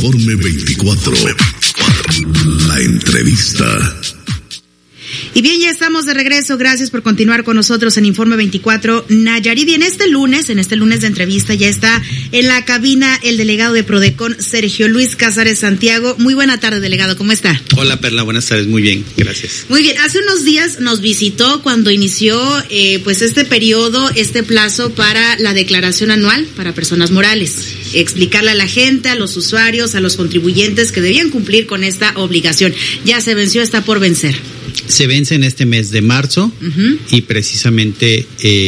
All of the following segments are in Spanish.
Informe 24. La entrevista. Y bien, ya estamos de regreso. Gracias por continuar con nosotros en Informe 24 Nayarit. Y en este lunes de entrevista, ya está en la cabina el delegado de Prodecon, Sergio Luis Cázares Santiago. Muy buena tarde, delegado. ¿Cómo está? Hola, Perla. Buenas tardes. Muy bien. Gracias. Muy bien. Hace unos días nos visitó cuando inició pues este periodo, este plazo para la declaración anual para personas morales. Explicarle a la gente, a los usuarios, a los contribuyentes que debían cumplir con esta obligación. Ya se venció, está por vencer. Se vence en este mes de marzo y precisamente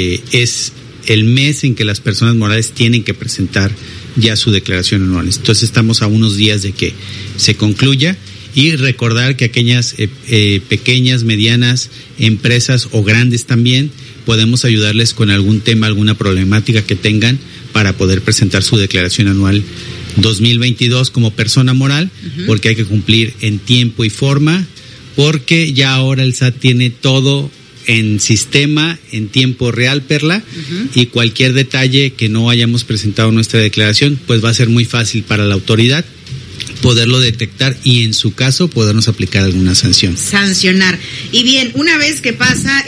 es el mes en que las personas morales tienen que presentar ya su declaración anual. Entonces estamos a unos días de que se concluya y recordar que aquellas pequeñas, medianas empresas o grandes también podemos ayudarles con algún tema, alguna problemática que tengan para poder presentar su declaración anual 2022 como persona moral, porque hay que cumplir en tiempo y forma, porque ya ahora el SAT tiene todo en sistema, en tiempo real, Perla, y cualquier detalle que no hayamos presentado en nuestra declaración, pues va a ser muy fácil para la autoridad poderlo detectar y en su caso podernos aplicar alguna sanción. Sancionar. Y bien, una vez que pasa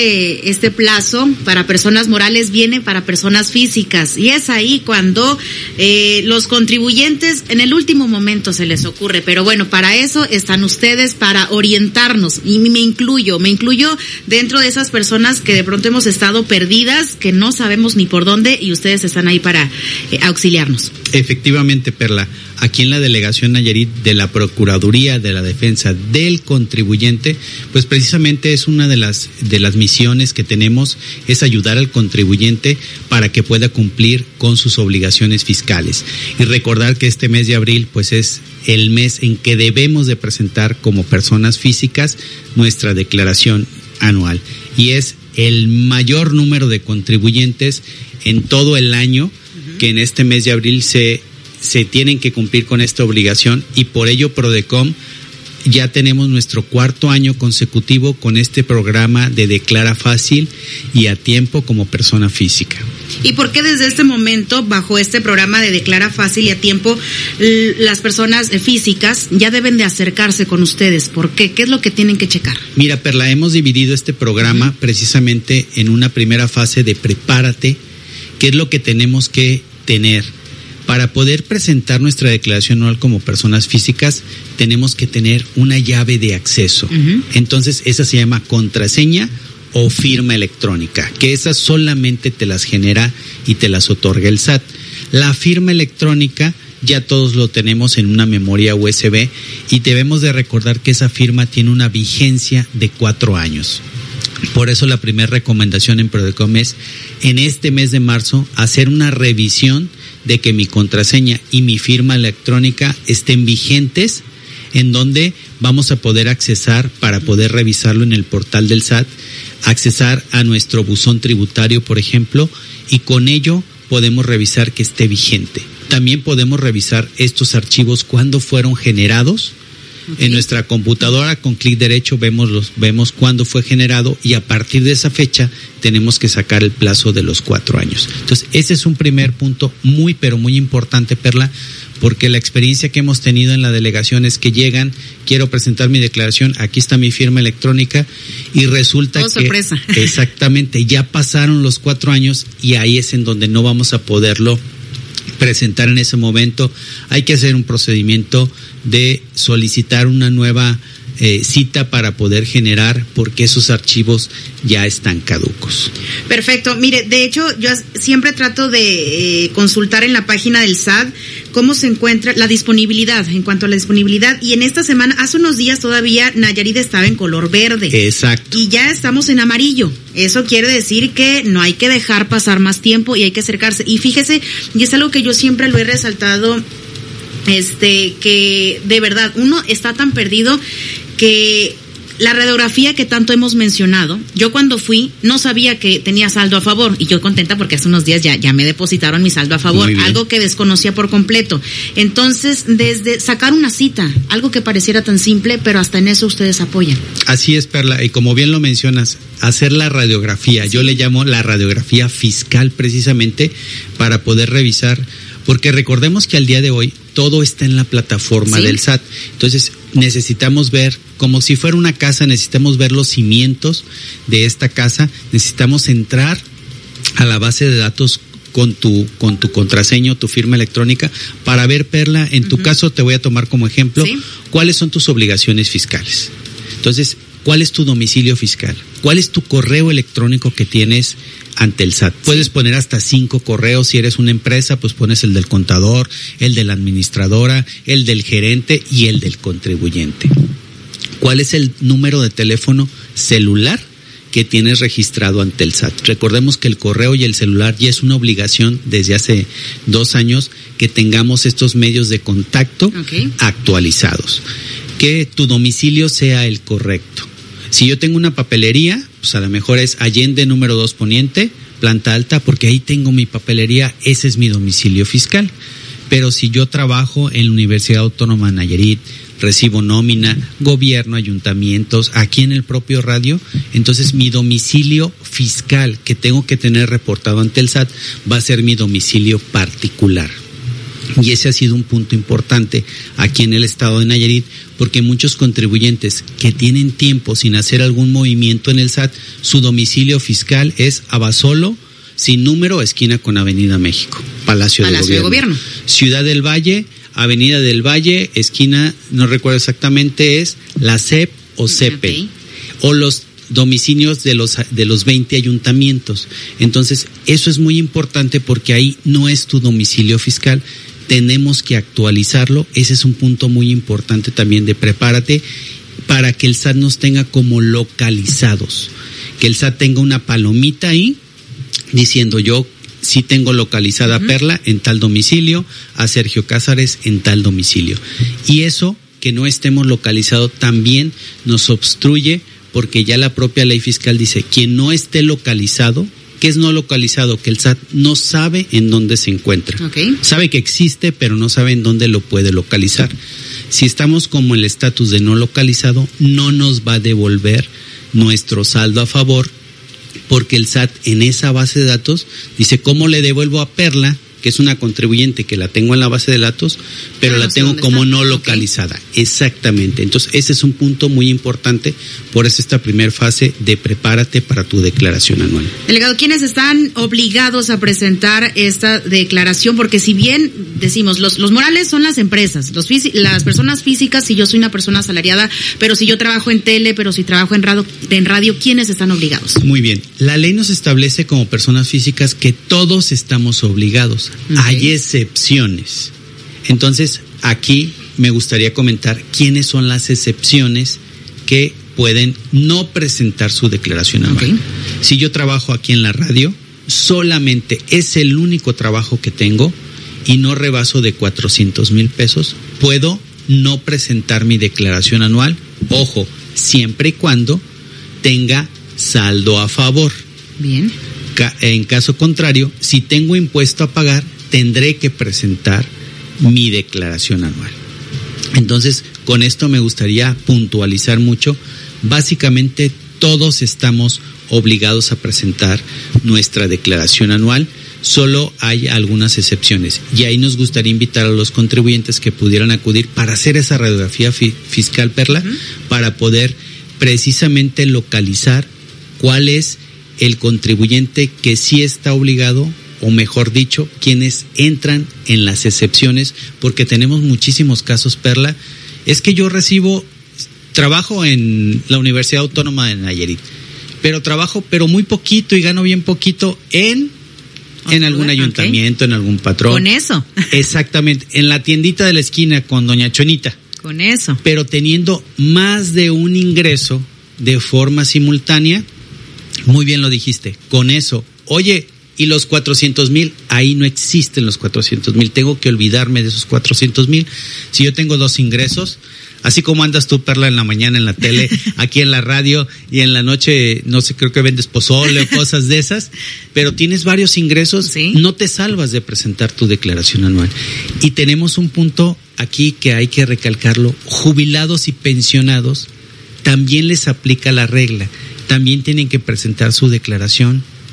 este plazo para personas morales, viene para personas físicas, y es ahí cuando los contribuyentes en el último momento se les ocurre, pero bueno, para eso están ustedes, para orientarnos, y me incluyo dentro de esas personas que de pronto hemos estado perdidas, que no sabemos ni por dónde, y ustedes están ahí para auxiliarnos. Efectivamente, Perla, aquí en la delegación Nayarit de la Procuraduría de la Defensa del Contribuyente, pues precisamente es una de las misiones que tenemos, es ayudar al contribuyente para que pueda cumplir con sus obligaciones fiscales. Y recordar que este mes de abril pues es el mes en que debemos de presentar como personas físicas nuestra declaración anual. Y es el mayor número de contribuyentes en todo el año que en este mes de abril se tienen que cumplir con esta obligación, y por ello Prodecon ya tenemos nuestro 4º año consecutivo con este programa de Declara Fácil y a tiempo como persona física. ¿Y por qué desde este momento, bajo este programa de Declara Fácil y a tiempo, las personas físicas ya deben de acercarse con ustedes? ¿Por qué? ¿Qué es lo que tienen que checar? Mira, Perla, hemos dividido este programa precisamente en una primera fase de prepárate, qué es lo que tenemos que tener. Para poder presentar nuestra declaración anual como personas físicas, tenemos que tener una llave de acceso. Entonces, esa se llama contraseña o firma electrónica, que esas solamente te las genera y te las otorga el SAT. La firma electrónica ya todos lo tenemos en una memoria USB y debemos de recordar que esa firma tiene una vigencia de 4 años. Por eso la primera recomendación en Prodecon es, en este mes de marzo, hacer una revisión de que mi contraseña y mi firma electrónica estén vigentes, en donde vamos a poder accesar, para poder revisarlo en el portal del SAT, accesar a nuestro buzón tributario, por ejemplo, y con ello podemos revisar que esté vigente. También podemos revisar estos archivos cuándo fueron generados. En nuestra computadora con clic derecho vemos cuándo fue generado, y a partir de esa fecha tenemos que sacar el plazo de los 4 años. Entonces, ese es un primer punto muy, pero muy importante, Perla, porque la experiencia que hemos tenido en la delegación es que llegan, quiero presentar mi declaración, aquí está mi firma electrónica, y resulta que sorpresa. Exactamente, ya pasaron los 4 años y ahí es en donde no vamos a poderlo presentar en ese momento. Hay que hacer un procedimiento de solicitar una nueva cita para poder generar, porque esos archivos ya están caducos. Perfecto. Mire, de hecho, yo siempre trato de consultar en la página del SAT cómo se encuentra la disponibilidad, en cuanto a la disponibilidad, y en esta semana, hace unos días todavía Nayarit estaba en color verde. Exacto. Y ya estamos en amarillo. Eso quiere decir que no hay que dejar pasar más tiempo y hay que acercarse. Y fíjese, y es algo que yo siempre lo he resaltado, que de verdad uno está tan perdido que la radiografía que tanto hemos mencionado, yo cuando fui no sabía que tenía saldo a favor, y yo contenta porque hace unos días ya me depositaron mi saldo a favor, algo que desconocía por completo. Entonces, desde sacar una cita, algo que pareciera tan simple, pero hasta en eso ustedes apoyan. Así es, Perla, y como bien lo mencionas, hacer la radiografía, yo le llamo la radiografía fiscal precisamente para poder revisar, porque recordemos que al día de hoy todo está en la plataforma del SAT. Entonces necesitamos ver, como si fuera una casa, necesitamos ver los cimientos de esta casa, necesitamos entrar a la base de datos con tu contraseña, tu firma electrónica, para ver, Perla, en tu caso te voy a tomar como ejemplo, cuáles son tus obligaciones fiscales. Entonces, ¿cuál es tu domicilio fiscal? ¿Cuál es tu correo electrónico que tienes ante el SAT? Puedes poner hasta 5 correos. Si eres una empresa, pues pones el del contador, el de la administradora, el del gerente y el del contribuyente. ¿Cuál es el número de teléfono celular que tienes registrado ante el SAT? Recordemos que el correo y el celular ya es una obligación desde hace 2 años que tengamos estos medios de contacto actualizados. Que tu domicilio sea el correcto. Si yo tengo una papelería, pues a lo mejor es Allende número 2 Poniente, planta alta, porque ahí tengo mi papelería, ese es mi domicilio fiscal. Pero si yo trabajo en la Universidad Autónoma de Nayarit, recibo nómina, gobierno, ayuntamientos, aquí en el propio radio, entonces mi domicilio fiscal que tengo que tener reportado ante el SAT va a ser mi domicilio particular. Y ese ha sido un punto importante aquí en el estado de Nayarit, porque muchos contribuyentes que tienen tiempo sin hacer algún movimiento en el SAT, su domicilio fiscal es Abasolo, sin número, esquina con Avenida México, Palacio de Gobierno. Ciudad del Valle, Avenida del Valle, esquina, no recuerdo exactamente, es la CEP o CEPE, o los domicilios de los 20 ayuntamientos. Entonces, eso es muy importante porque ahí no es tu domicilio fiscal. Tenemos que actualizarlo. Ese es un punto muy importante también de prepárate para que el SAT nos tenga como localizados. Que el SAT tenga una palomita ahí diciendo yo sí tengo localizada a Perla en tal domicilio, a Sergio Cázares en tal domicilio. Y eso, que no estemos localizados, también nos obstruye porque ya la propia ley fiscal dice quien no esté localizado. ¿Qué es no localizado? Que el SAT no sabe en dónde se encuentra. Sabe que existe, pero no sabe en dónde lo puede localizar. Si estamos como el estatus de no localizado, no nos va a devolver nuestro saldo a favor, porque el SAT en esa base de datos dice, ¿cómo le devuelvo a Perla, que es una contribuyente que la tengo en la base de datos, pero la tengo como no localizada? Exactamente. Entonces, ese es un punto muy importante. Por eso esta primera fase de prepárate para tu declaración anual. Delegado, ¿quiénes están obligados a presentar esta declaración? Porque si bien decimos, los morales son las empresas, las personas físicas, si yo soy una persona asalariada, pero si yo trabajo en tele, pero si trabajo en radio, ¿quiénes están obligados? Muy bien. La ley nos establece como personas físicas que todos estamos obligados. Hay excepciones. Entonces, aquí me gustaría comentar quiénes son las excepciones que pueden no presentar su declaración anual. Si yo trabajo aquí en la radio, solamente es el único trabajo que tengo y no rebaso de 400,000 pesos, puedo no presentar mi declaración anual. Ojo, siempre y cuando tenga saldo a favor. Bien. En caso contrario, si tengo impuesto a pagar, tendré que presentar mi declaración anual. Entonces, con esto me gustaría puntualizar mucho. Básicamente, todos estamos obligados a presentar nuestra declaración anual. Solo hay algunas excepciones. Y ahí nos gustaría invitar a los contribuyentes que pudieran acudir para hacer esa radiografía fiscal, Perla, para poder precisamente localizar cuál es el contribuyente que sí está obligado, o mejor dicho, quienes entran en las excepciones, porque tenemos muchísimos casos, Perla. Es que yo trabajo en la Universidad Autónoma de Nayarit, pero trabajo muy poquito y gano bien poquito en algún ayuntamiento, en algún patrón. Con eso. Exactamente, en la tiendita de la esquina con doña Chonita. Con eso. Pero teniendo más de un ingreso de forma simultánea. Muy bien lo dijiste, con eso. Oye, y los 400,000, ahí no existen los 400,000, tengo que olvidarme de esos 400,000. Si yo tengo 2 ingresos, así como andas tú, Perla, en la mañana en la tele, aquí en la radio, y en la noche, no sé, creo que vendes pozole o cosas de esas, pero tienes varios ingresos, ¿sí? No te salvas de presentar tu declaración anual. Y tenemos un punto aquí que hay que recalcarlo, jubilados y pensionados, también les aplica la regla. También tienen que presentar su declaración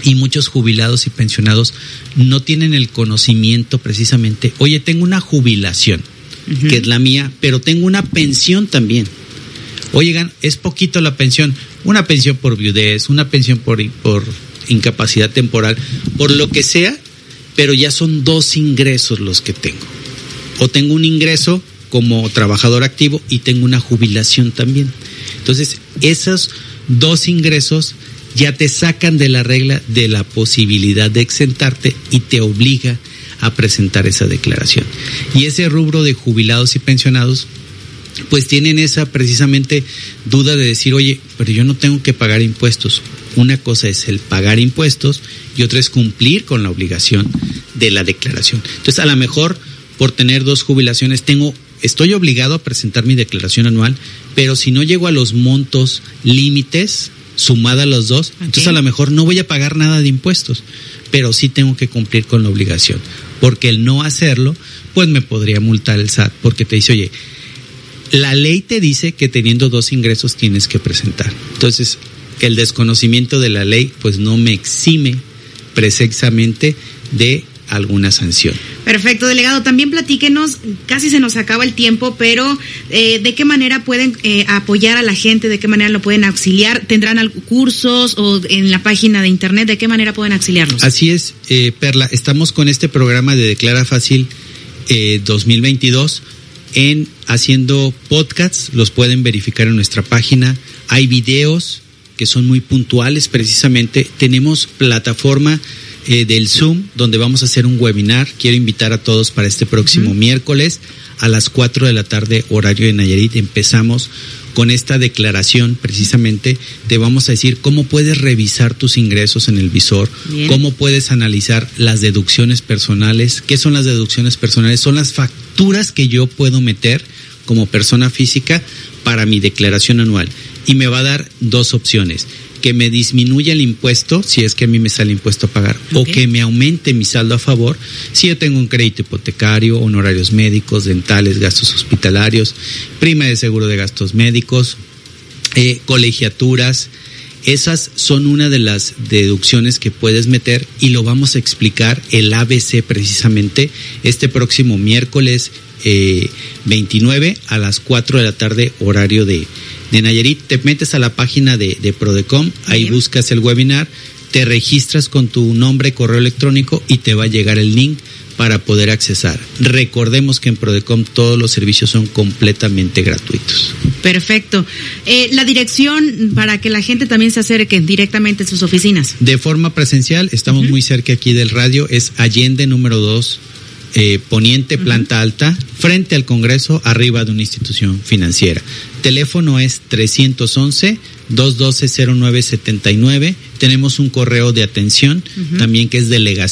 y muchos jubilados y pensionados no tienen el conocimiento precisamente. Oye, tengo una jubilación, que es la mía, pero tengo una pensión también. Oigan, es poquito la pensión, una pensión por viudez, una pensión por incapacidad temporal, por lo que sea, pero ya son 2 ingresos los que tengo. O tengo un ingreso como trabajador activo y tengo una jubilación también. Entonces, esos 2 ingresos ya te sacan de la regla de la posibilidad de exentarte y te obliga a presentar esa declaración. Y ese rubro de jubilados y pensionados, pues tienen esa precisamente duda de decir, oye, pero yo no tengo que pagar impuestos. Una cosa es el pagar impuestos y otra es cumplir con la obligación de la declaración. Entonces, a lo mejor por tener 2 jubilaciones estoy obligado a presentar mi declaración anual, pero si no llego a los montos límites, sumada los 2, entonces a lo mejor no voy a pagar nada de impuestos, pero sí tengo que cumplir con la obligación, porque el no hacerlo, pues me podría multar el SAT, porque te dice, oye, la ley te dice que teniendo 2 ingresos tienes que presentar. Entonces, el desconocimiento de la ley, pues no me exime precisamente de alguna sanción. Perfecto, delegado. También platíquenos, casi se nos acaba el tiempo, pero ¿de qué manera pueden apoyar a la gente? ¿De qué manera lo pueden auxiliar? ¿Tendrán cursos o en la página de internet? ¿De qué manera pueden auxiliarlos? Así es, Perla. Estamos con este programa de Declara Fácil 2022 haciendo podcasts. Los pueden verificar en nuestra página. Hay videos que son muy puntuales precisamente. Tenemos plataforma del Zoom, donde vamos a hacer un webinar. Quiero invitar a todos para este próximo miércoles a las 4 de la tarde, horario de Nayarit. Empezamos con esta declaración, precisamente te vamos a decir cómo puedes revisar tus ingresos en el visor, cómo puedes analizar las deducciones personales. ¿Qué son las deducciones personales? Son las facturas que yo puedo meter como persona física para mi declaración anual. Y me va a dar 2 opciones: que me disminuya el impuesto, si es que a mí me sale impuesto a pagar, o que me aumente mi saldo a favor, si yo tengo un crédito hipotecario, honorarios médicos, dentales, gastos hospitalarios, prima de seguro de gastos médicos, colegiaturas. Esas son una de las deducciones que puedes meter y lo vamos a explicar el ABC precisamente este próximo miércoles 29 a las 4 de la tarde, horario de Nayarit. Te metes a la página de Prodecom, ahí buscas el webinar, te registras con tu nombre, correo electrónico y te va a llegar el link para poder accesar. Recordemos que en Prodecom todos los servicios son completamente gratuitos. Perfecto. La dirección para que la gente también se acerque directamente a sus oficinas. De forma presencial, estamos muy cerca aquí del radio, es Allende número 2, Poniente, planta alta, frente al Congreso, arriba de una institución financiera. Teléfono es 311-212-0979. Tenemos un correo de atención también que es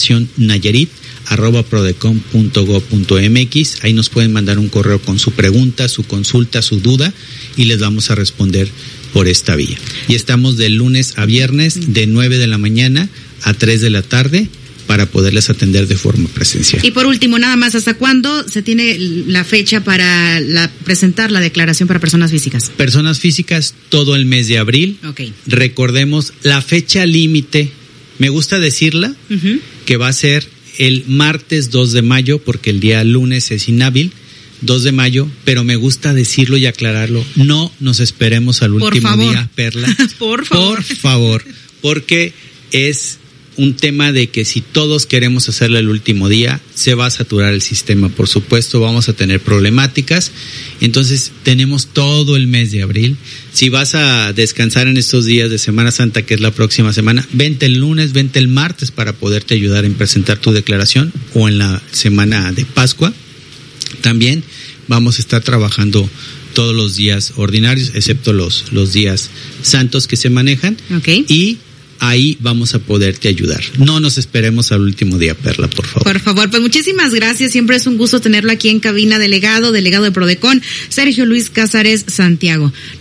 delegación@prodecom.gov.mx. Ahí nos pueden mandar un correo con su pregunta, su consulta, su duda y les vamos a responder por esta vía. Y estamos de lunes a viernes de 9 de la mañana a 3 de la tarde para poderles atender de forma presencial. Y por último, nada más, ¿hasta cuándo se tiene la fecha para presentar la declaración para personas físicas? Personas físicas todo el mes de abril. Recordemos, la fecha límite, me gusta decirla, que va a ser el martes 2 de mayo, porque el día lunes es inhábil, 2 de mayo, pero me gusta decirlo y aclararlo. No nos esperemos al último día, Perla. Por favor, porque es un tema de que si todos queremos hacerlo el último día, se va a saturar el sistema, por supuesto, vamos a tener problemáticas. Entonces, tenemos todo el mes de abril. Si vas a descansar en estos días de Semana Santa, que es la próxima semana, vente el lunes, vente el martes para poderte ayudar en presentar tu declaración, o en la semana de Pascua. También vamos a estar trabajando todos los días ordinarios, excepto los días santos que se manejan. Y ahí vamos a poderte ayudar. No nos esperemos al último día, Perla, por favor. Por favor, pues muchísimas gracias. Siempre es un gusto tenerlo aquí en cabina, delegado de Prodecom, Sergio Luis Cázares Santiago.